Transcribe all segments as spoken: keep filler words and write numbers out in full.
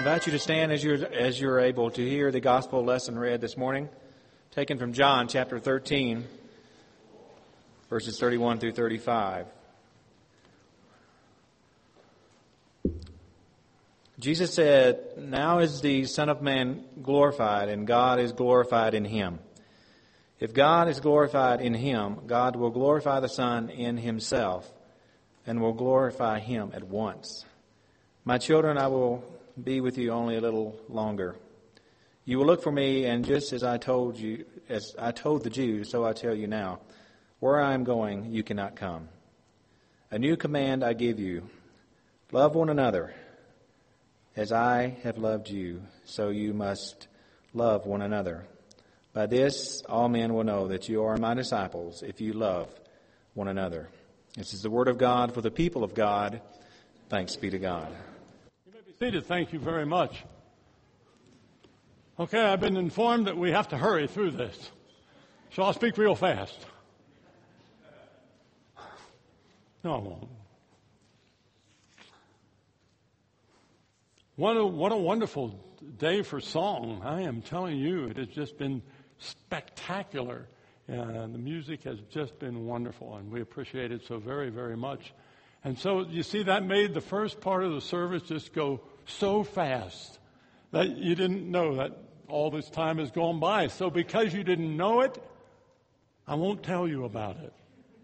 invite you to stand as you're, as you're able to hear the gospel lesson read this morning, taken from John chapter thirteen, verses thirty-one through thirty-five. Jesus said, "Now is the Son of Man glorified, and God is glorified in him. If God is glorified in him, God will glorify the Son in himself, and will glorify him at once. My children, I will be with you only a little longer. You will look for me, and just as I told you, as I told the Jews, so I tell you now, where I am going, you cannot come. A new command I give you: love one another. As I have loved you, so you must love one another. By this, all men will know that you are my disciples, if you love one another." This is the word of God for the people of God. Thanks be to God. You may be seated. Thank you very much. Okay, I've been informed that we have to hurry through this, so I'll speak real fast. No, I won't. What a, what a wonderful day for song. I am telling you, it has just been spectacular. And the music has just been wonderful, and we appreciate it so very, very much. And so, you see, that made the first part of the service just go so fast that you didn't know that all this time has gone by. So because you didn't know it, I won't tell you about it.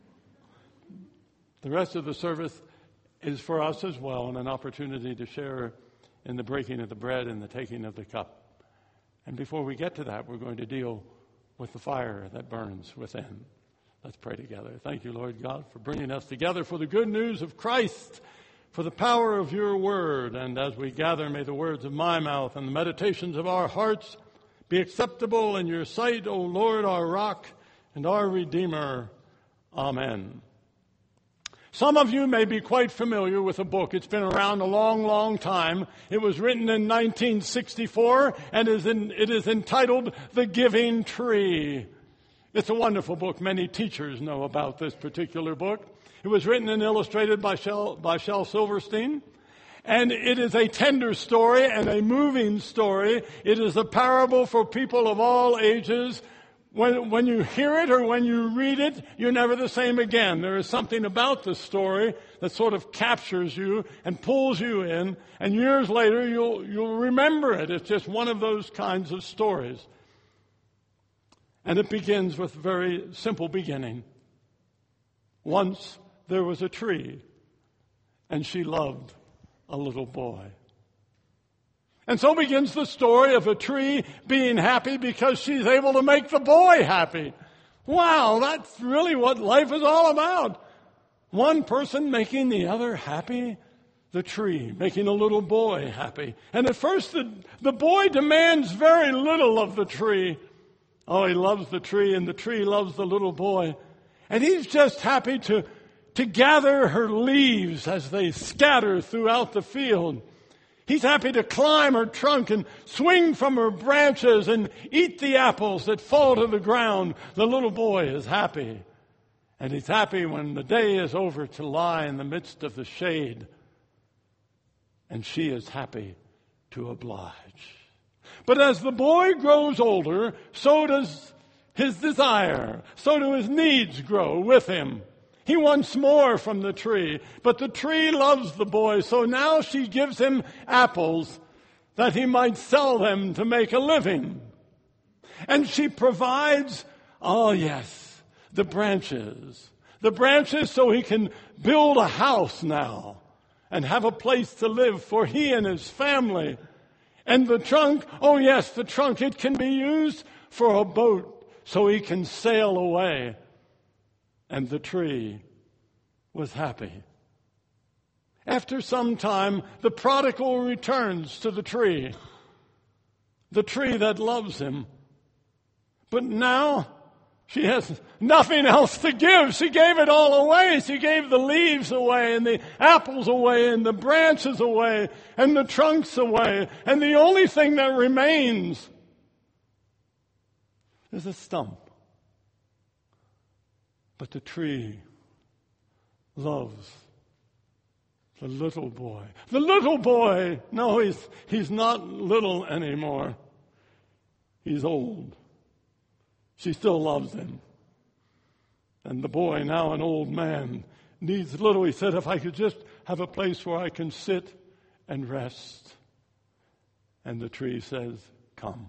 The rest of the service is for us as well, and an opportunity to share in the breaking of the bread and the taking of the cup. And before we get to that, we're going to deal with the fire that burns within. Let's pray together. Thank you, Lord God, for bringing us together for the good news of Christ, for the power of your word. And as we gather, may the words of my mouth and the meditations of our hearts be acceptable in your sight, O Lord, our rock and our Redeemer. Amen. Some of you may be quite familiar with a book. It's been around a long, long time. It was written in nineteen sixty-four, and is in, it is entitled The Giving Tree. It's a wonderful book. Many teachers know about this particular book. It was written and illustrated by Shel, by Shel Silverstein, and it is a tender story and a moving story. It is a parable for people of all ages. When, when you hear it or when you read it, you're never the same again. There is something about the story that sort of captures you and pulls you in, and years later you'll, you'll remember it. It's just one of those kinds of stories. And it begins with a very simple beginning. Once there was a tree, and she loved a little boy. And so begins the story of a tree being happy because she's able to make the boy happy. Wow, that's really what life is all about. One person making the other happy, the tree making a little boy happy. And at first the, the boy demands very little of the tree. Oh, he loves the tree, and the tree loves the little boy. And he's just happy to, to gather her leaves as they scatter throughout the field. He's happy to climb her trunk and swing from her branches and eat the apples that fall to the ground. The little boy is happy. And he's happy when the day is over to lie in the midst of the shade. And she is happy to oblige. But as the boy grows older, so does his desire. So do his needs grow with him. He wants more from the tree, but the tree loves the boy, so now she gives him apples that he might sell them to make a living. And she provides, oh yes, the branches. The branches so he can build a house now and have a place to live for he and his family. And the trunk, oh yes, the trunk, it can be used for a boat so he can sail away. And the tree was happy. After some time, the prodigal returns to the tree, the tree that loves him. But now she has nothing else to give. She gave it all away. She gave the leaves away and the apples away and the branches away and the trunks away. And the only thing that remains is a stump. But the tree loves The little boy. The little boy. No, he's, he's not little anymore. He's old. She still loves him. And the boy, now an old man, needs little. He said, if I could just have a place where I can sit and rest. And the tree says, come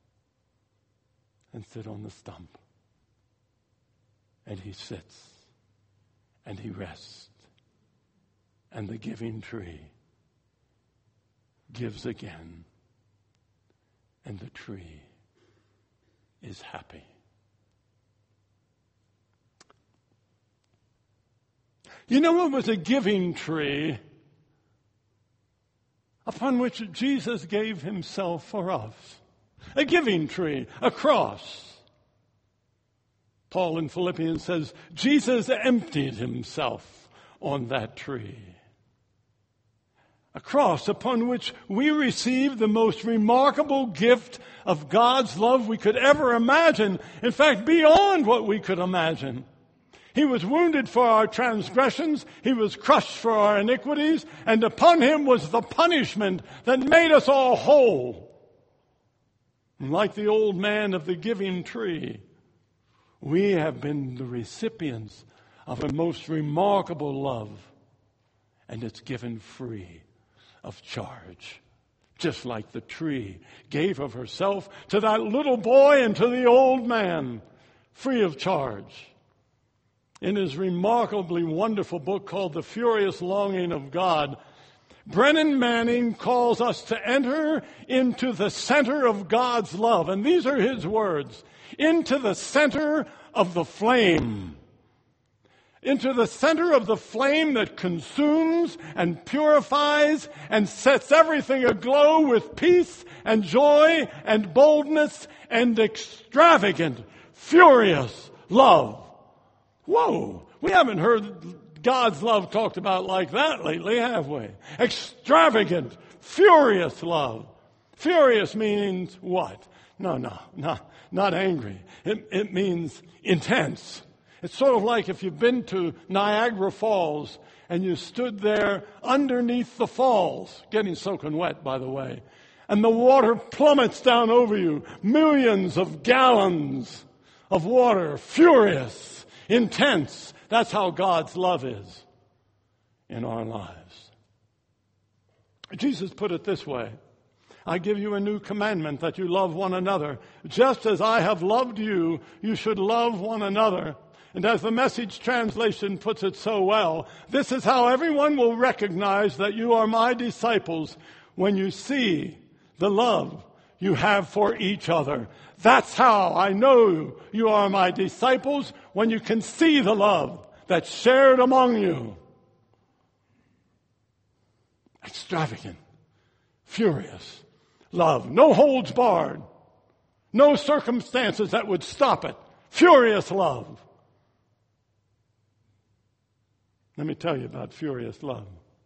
and sit on the stump. And he sits and he rests. And the giving tree gives again. And the tree is happy. You know what was a giving tree? Upon which Jesus gave himself for us. A giving tree, a cross. Paul in Philippians says, Jesus emptied himself on that tree. A cross upon which we receive the most remarkable gift of God's love we could ever imagine. In fact, beyond what we could imagine. He was wounded for our transgressions. He was crushed for our iniquities. And upon him was the punishment that made us all whole. And like the old man of the giving tree, we have been the recipients of a most remarkable love. And it's given free of charge. Just like the tree gave of herself to that little boy and to the old man, free of charge. In his remarkably wonderful book called The Furious Longing of God, Brennan Manning calls us to enter into the center of God's love. And these are his words. Into the center of the flame. Into the center of the flame that consumes and purifies and sets everything aglow with peace and joy and boldness and extravagant, furious love. Whoa, we haven't heard God's love talked about like that lately, have we? Extravagant, furious love. Furious means what? No, no, no, not angry. It, it means intense. It's sort of like if you've been to Niagara Falls and you stood there underneath the falls, getting soaking wet, by the way, and the water plummets down over you, millions of gallons of water, furious, intense. That's how God's love is in our lives. Jesus put it this way. I give you a new commandment that you love one another. Just as I have loved you, you should love one another. And as the Message translation puts it so well, this is how everyone will recognize that you are my disciples when you see the love you have for each other. That's how I know you are my disciples, when you can see the love that's shared among you. Extravagant, furious love. No holds barred. No circumstances that would stop it. Furious love. Let me tell you about furious love.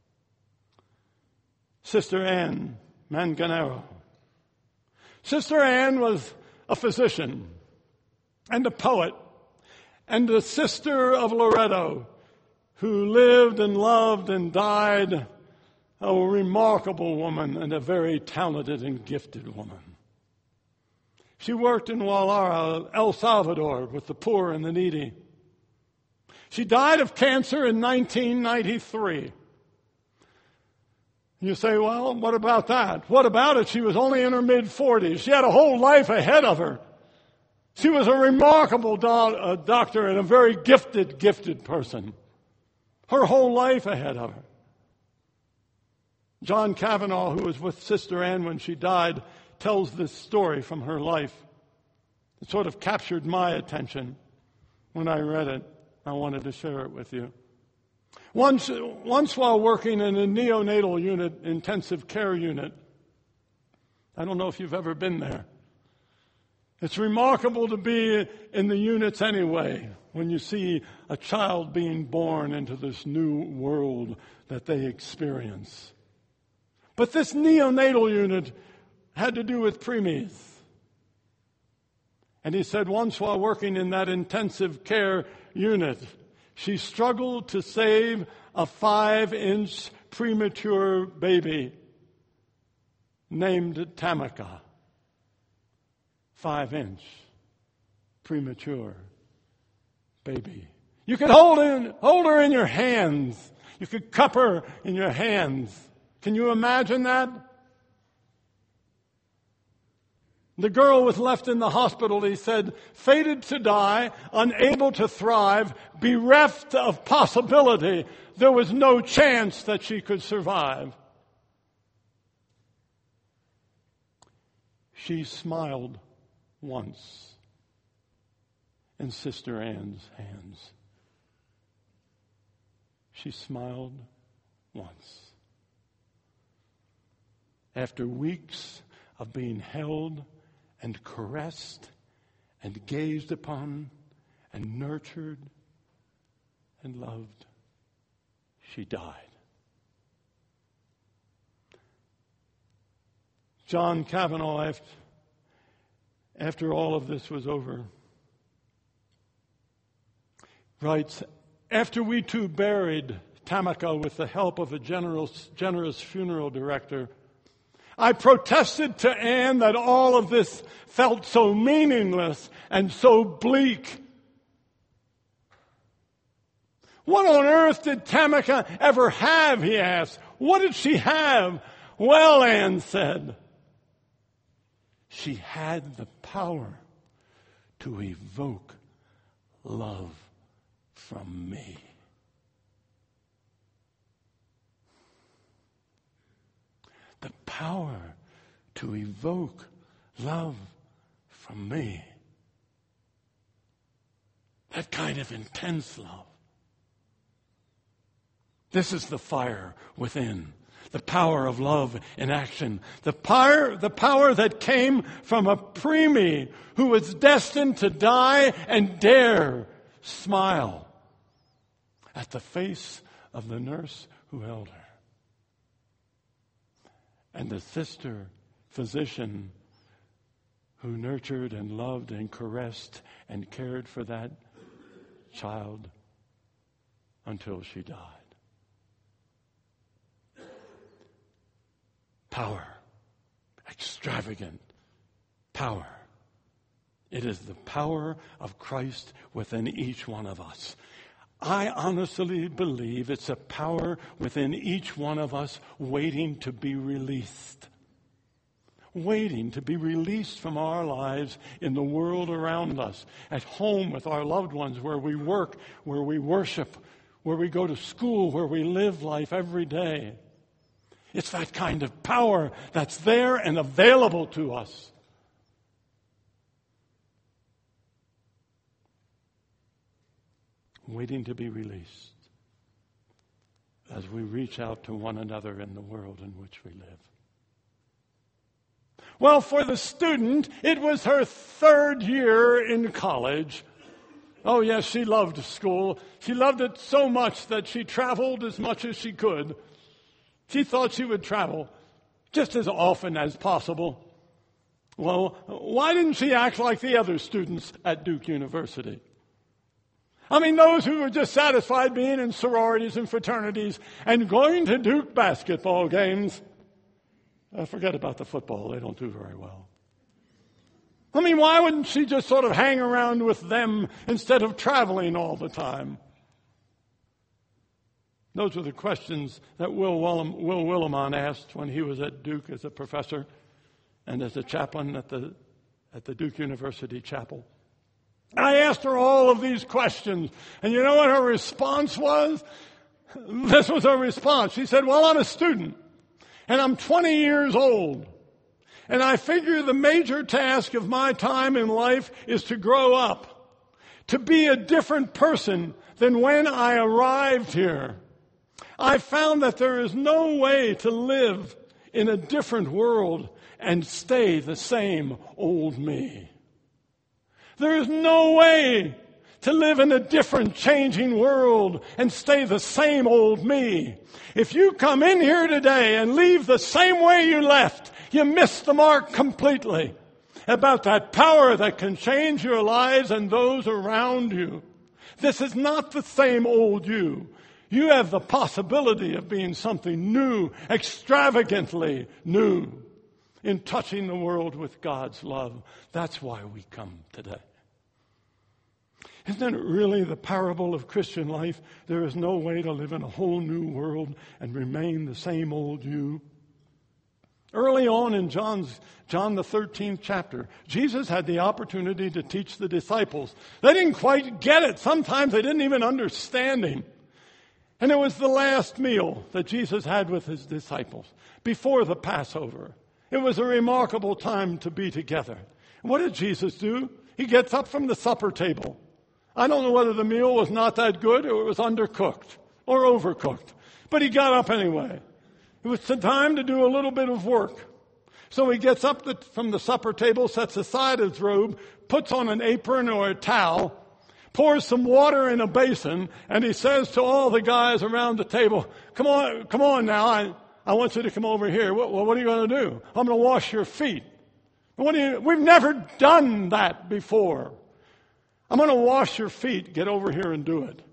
Sister Anne Manganero. Sister Anne was a physician and a poet and a sister of Loretto who lived and loved and died, a remarkable woman and a very talented and gifted woman. She worked in Guadalajara, El Salvador, with the poor and the needy. She died of cancer in nineteen ninety-three. You say, well, what about that? What about it? She was only in her mid-forties. She had a whole life ahead of her. She was a remarkable do- uh, doctor and a very gifted, gifted person. Her whole life ahead of her. John Kavanaugh, who was with Sister Anne when she died, tells this story from her life. It sort of captured my attention when I read it. I wanted to share it with you. Once, once while working in a neonatal unit, intensive care unit, I don't know if you've ever been there. It's remarkable to be in the units anyway, when you see a child being born into this new world that they experience. But this neonatal unit had to do with preemies. And he said once while working in that intensive care unit, she struggled to save a five-inch premature baby named Tamika. Five inch premature baby. You could hold in, hold her in your hands. You could cup her in your hands. Can you imagine that? The girl was left in the hospital, he said, fated to die, unable to thrive, bereft of possibility. There was no chance that she could survive. She smiled once in Sister Anne's hands. She smiled once. After weeks of being held and caressed and gazed upon and nurtured and loved, she died. John Kavanaugh, after, after all of this was over, writes, after we too buried Tamika with the help of a generous, generous funeral director, I protested to Anne that all of this felt so meaningless and so bleak. What on earth did Tamika ever have, he asked. What did she have? Well, Anne said, she had the power to evoke love from me. The power to evoke love from me. That kind of intense love. This is the fire within. The power of love in action. The power, the power that came from a preemie who was destined to die and dare smile at the face of the nurse who held her. And the sister physician who nurtured and loved and caressed and cared for that child until she died. Power. Extravagant power. It is the power of Christ within each one of us. I honestly believe it's a power within each one of us waiting to be released. Waiting to be released from our lives in the world around us. At home with our loved ones, where we work, where we worship, where we go to school, where we live life every day. It's that kind of power that's there and available to us. Waiting to be released as we reach out to one another in the world in which we live. Well, for the student, it was her third year in college. Oh, yes, she loved school. She loved it so much that she traveled as much as she could. She thought she would travel just as often as possible. Well, why didn't she act like the other students at Duke University? I mean, those who were just satisfied being in sororities and fraternities and going to Duke basketball games. Uh, forget about the football. They don't do very well. I mean, why wouldn't she just sort of hang around with them instead of traveling all the time? Those were the questions that Will, Willem, Will Willimon asked when he was at Duke as a professor and as a chaplain at the, at the Duke University Chapel. I asked her all of these questions, and you know what her response was? This was her response. She said, well, I'm a student, and I'm twenty years old, and I figure the major task of my time in life is to grow up, to be a different person than when I arrived here. I found that there is no way to live in a different world and stay the same old me. There is no way to live in a different, changing world and stay the same old me. If you come in here today and leave the same way you left, you miss the mark completely about that power that can change your lives and those around you. This is not the same old you. You have the possibility of being something new, extravagantly new, in touching the world with God's love. That's why we come today. Isn't it really the parable of Christian life? There is no way to live in a whole new world and remain the same old you. Early on in John's, John the thirteenth chapter, Jesus had the opportunity to teach the disciples. They didn't quite get it. Sometimes they didn't even understand him. And it was the last meal that Jesus had with his disciples before the Passover. It was a remarkable time to be together. What did Jesus do? He gets up from the supper table. I don't know whether the meal was not that good or it was undercooked or overcooked. But he got up anyway. It was time to do a little bit of work. So he gets up the, from the supper table, sets aside his robe, puts on an apron or a towel, pours some water in a basin, and he says to all the guys around the table, come on, come on now, I, I want you to come over here. What, what are you going to do? I'm going to wash your feet. What do you, we've never done that before. I'm going to wash your feet. Get over here and do it.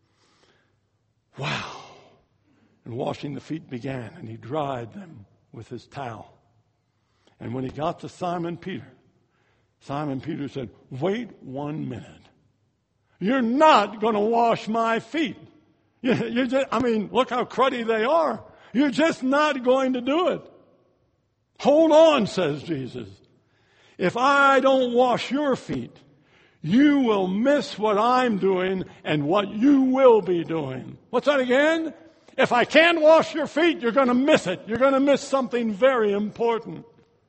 Wow. And washing the feet began, and he dried them with his towel. And when he got to Simon Peter, Simon Peter said, wait one minute. You're not going to wash my feet. You, you're just, I mean, look how cruddy they are. You're just not going to do it. Hold on, says Jesus. If I don't wash your feet, you will miss what I'm doing and what you will be doing. What's that again? If I can't wash your feet, you're going to miss it. You're going to miss something very important.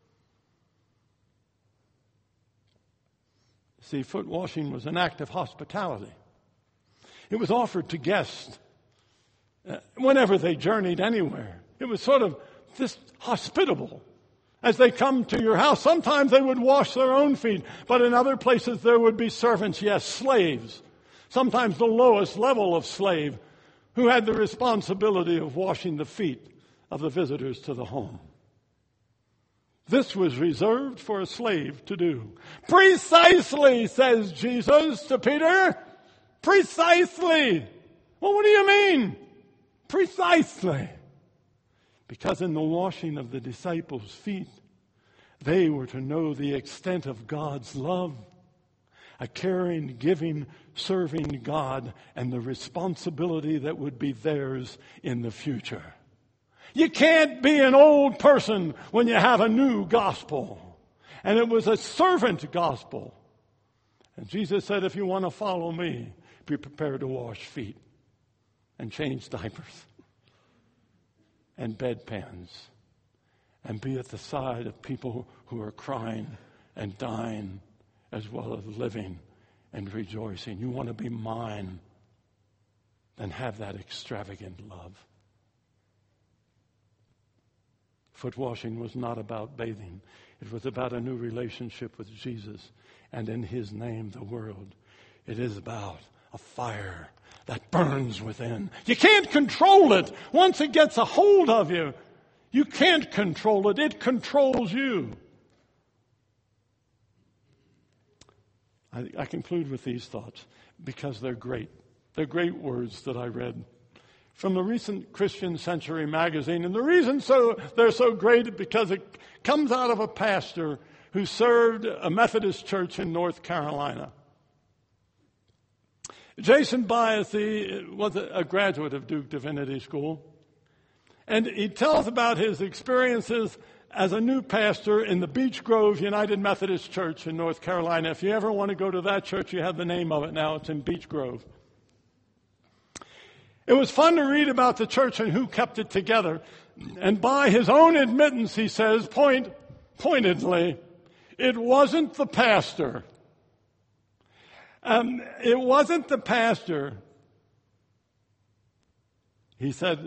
See, foot washing was an act of hospitality. It was offered to guests uh, whenever they journeyed anywhere. It was sort of this hospitable. As they come to your house, sometimes they would wash their own feet, but in other places there would be servants, yes, slaves. Sometimes the lowest level of slave who had the responsibility of washing the feet of the visitors to the home. This was reserved for a slave to do. Precisely, says Jesus to Peter. Precisely. Well, what do you mean? Precisely. Because in the washing of the disciples' feet, they were to know the extent of God's love, a caring, giving, serving God, and the responsibility that would be theirs in the future. You can't be an old person when you have a new gospel. And it was a servant gospel. And Jesus said, if you want to follow me, be prepared to wash feet and change diapers and bedpans and be at the side of people who are crying and dying as well as living and rejoicing. You want to be mine, then have that extravagant love. Foot washing was not about bathing. It was about a new relationship with Jesus and in his name the world. It is about a fire that burns within. You can't control it. Once it gets a hold of you, you can't control it. It controls you. I, I conclude with these thoughts because they're great. They're great words that I read from the recent Christian Century magazine. And the reason so they're so great is because it comes out of a pastor who served a Methodist church in North Carolina. Jason Biathie was a graduate of Duke Divinity School. And he tells about his experiences as a new pastor in the Beech Grove United Methodist Church in North Carolina. If you ever want to go to that church, you have the name of it now. It's in Beech Grove. It was fun to read about the church and who kept it together. And by his own admittance, he says, point, pointedly, it wasn't the pastor. Um, it wasn't the pastor. He said,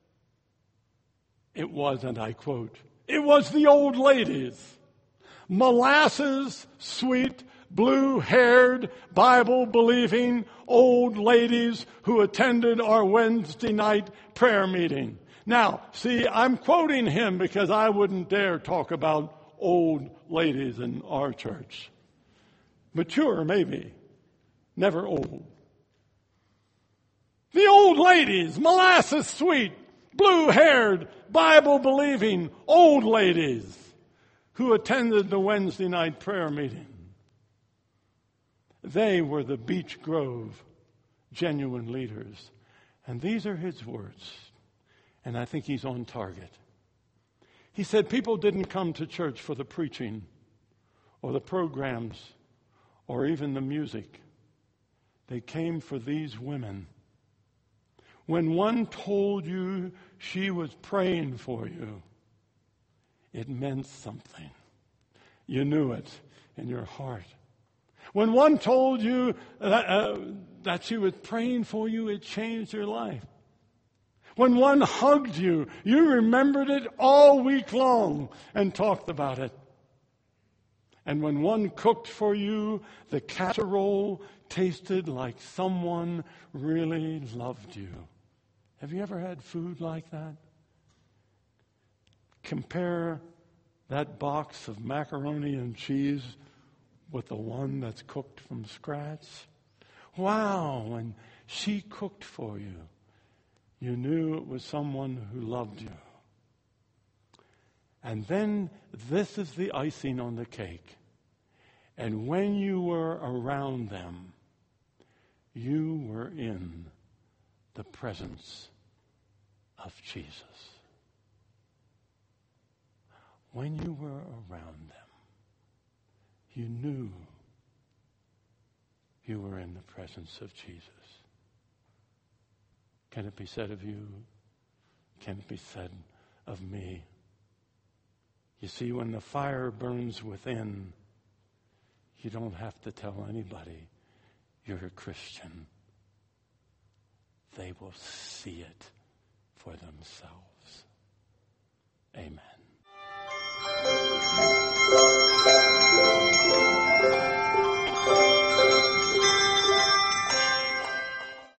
it was, and I quote, it was the old ladies, molasses, sweet, blue-haired, Bible-believing old ladies who attended our Wednesday night prayer meeting. Now, see, I'm quoting him because I wouldn't dare talk about old ladies in our church. Mature, maybe. Never old. The old old ladies, molasses sweet, blue-haired, Bible-believing old ladies who attended the Wednesday night prayer meeting. They were the Beech Grove genuine leaders. And these are his words. And I think he's on target. He said people didn't come to church for the preaching or the programs or even the music. They came for these women. When one told you she was praying for you, it meant something. You knew it in your heart. When one told you that, uh, that she was praying for you, it changed your life. When one hugged you, you remembered it all week long and talked about it. And when one cooked for you, the casserole tasted like someone really loved you. Have you ever had food like that? Compare that box of macaroni and cheese with the one that's cooked from scratch. Wow, when she cooked for you, you knew it was someone who loved you. And then this is the icing on the cake. And when you were around them, you were in the presence of Jesus. When you were around them, you knew you were in the presence of Jesus. Can it be said of you? Can it be said of me? You see, when the fire burns within, you don't have to tell anybody you're a Christian. They will see it for themselves. Amen.